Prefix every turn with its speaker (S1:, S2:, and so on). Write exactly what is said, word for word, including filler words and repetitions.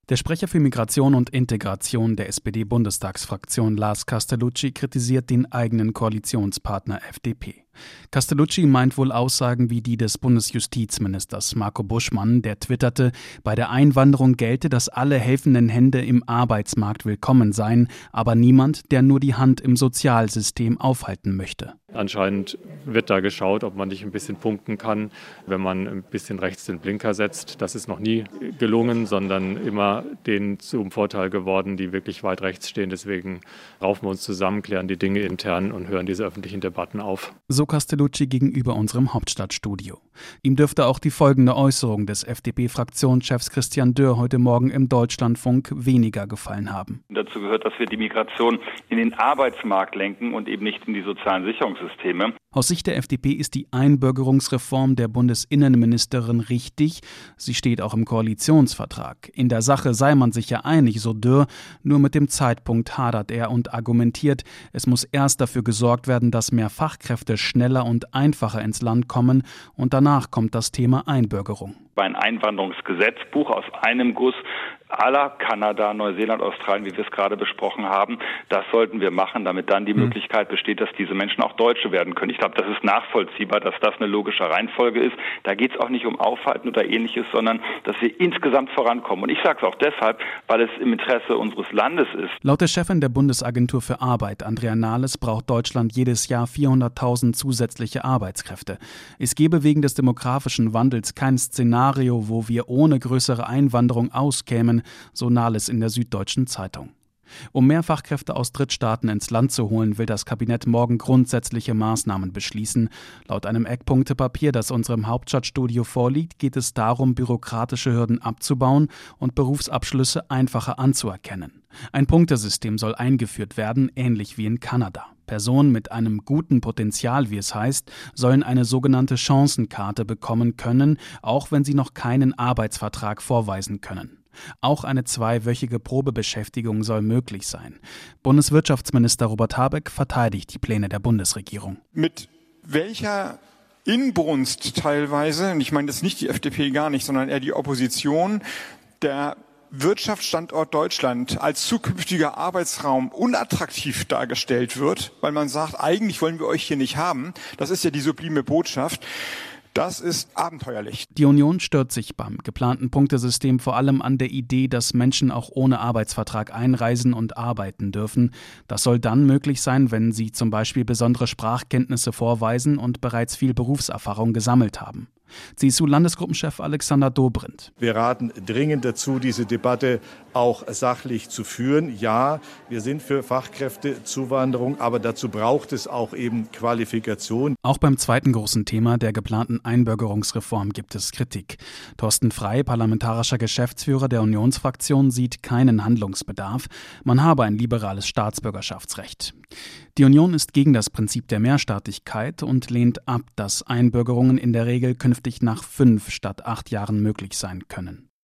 S1: Der Sprecher für Migration und Integration der S P D-Bundestagsfraktion Lars Castellucci kritisiert den eigenen Koalitionspartner F D P. Castellucci meint wohl Aussagen wie die des Bundesjustizministers Marco Buschmann, der twitterte, bei der Einwanderung gelte, dass alle helfenden Hände im Arbeitsmarkt willkommen seien, aber niemand, der nur die Hand im Sozialsystem aufhalten möchte.
S2: Anscheinend wird da geschaut, ob man nicht ein bisschen punkten kann, wenn man ein bisschen rechts den Blinker setzt. Das ist noch nie gelungen, sondern immer denen zum Vorteil geworden, die wirklich weit rechts stehen. Deswegen raufen wir uns zusammen, klären die Dinge intern und hören diese öffentlichen Debatten auf.
S1: So Castellucci gegenüber unserem Hauptstadtstudio. Ihm dürfte auch die folgende Äußerung des F D P-Fraktionschefs Christian Dürr heute Morgen im Deutschlandfunk weniger gefallen haben.
S3: Dazu gehört, dass wir die Migration in den Arbeitsmarkt lenken und eben nicht in die sozialen Sicherungssysteme.
S1: Aus Sicht der F D P ist die Einbürgerungsreform der Bundesinnenministerin richtig. Sie steht auch im Koalitionsvertrag. In der Sache sei man sich ja einig, so Dürr. Nur mit dem Zeitpunkt hadert er und argumentiert, es muss erst dafür gesorgt werden, dass mehr Fachkräfte schneller und einfacher ins Land kommen. Und danach kommt das Thema Einbürgerung.
S3: Ein Einwanderungsgesetzbuch aus einem Guss à la Kanada, Neuseeland, Australien, wie wir es gerade besprochen haben. Das sollten wir machen, damit dann die mhm. Möglichkeit besteht, dass diese Menschen auch Deutsche werden können. Ich glaube, das ist nachvollziehbar, dass das eine logische Reihenfolge ist. Da geht es auch nicht um Aufhalten oder Ähnliches, sondern dass wir insgesamt vorankommen. Und ich sage es auch deshalb, weil es im Interesse unseres Landes ist.
S1: Laut der Chefin der Bundesagentur für Arbeit, Andrea Nahles, braucht Deutschland jedes Jahr vierhunderttausend zusätzliche Arbeitskräfte. Es gebe wegen des demografischen Wandels kein Szenario, wo wir ohne größere Einwanderung auskämen, so Nahles in der Süddeutschen Zeitung. Um mehr Fachkräfte aus Drittstaaten ins Land zu holen, will das Kabinett morgen grundsätzliche Maßnahmen beschließen. Laut einem Eckpunktepapier, das unserem Hauptstadtstudio vorliegt, geht es darum, bürokratische Hürden abzubauen und Berufsabschlüsse einfacher anzuerkennen. Ein Punktesystem soll eingeführt werden, ähnlich wie in Kanada. Personen mit einem guten Potenzial, wie es heißt, sollen eine sogenannte Chancenkarte bekommen können, auch wenn sie noch keinen Arbeitsvertrag vorweisen können. Auch eine zweiwöchige Probebeschäftigung soll möglich sein. Bundeswirtschaftsminister Robert Habeck verteidigt die Pläne der Bundesregierung.
S4: Mit welcher Inbrunst teilweise, und ich meine das nicht die F D P gar nicht, sondern eher die Opposition, der Wirtschaftsstandort Deutschland als zukünftiger Arbeitsraum unattraktiv dargestellt wird, weil man sagt, eigentlich wollen wir euch hier nicht haben. Das ist ja die sublime Botschaft. Das ist abenteuerlich.
S1: Die Union stört sich beim geplanten Punktesystem vor allem an der Idee, dass Menschen auch ohne Arbeitsvertrag einreisen und arbeiten dürfen. Das soll dann möglich sein, wenn sie zum Beispiel besondere Sprachkenntnisse vorweisen und bereits viel Berufserfahrung gesammelt haben. C S U-Landesgruppenchef Alexander Dobrindt.
S5: Wir raten dringend dazu, diese Debatte auch sachlich zu führen. Ja, wir sind für Fachkräftezuwanderung, aber dazu braucht es auch eben Qualifikation.
S1: Auch beim zweiten großen Thema der geplanten Einbürgerungsreform gibt es Kritik. Thorsten Frey, parlamentarischer Geschäftsführer der Unionsfraktion, sieht keinen Handlungsbedarf. Man habe ein liberales Staatsbürgerschaftsrecht. Die Union ist gegen das Prinzip der Mehrstaatlichkeit und lehnt ab, dass Einbürgerungen in der Regel künftig nach fünf statt acht Jahren möglich sein können.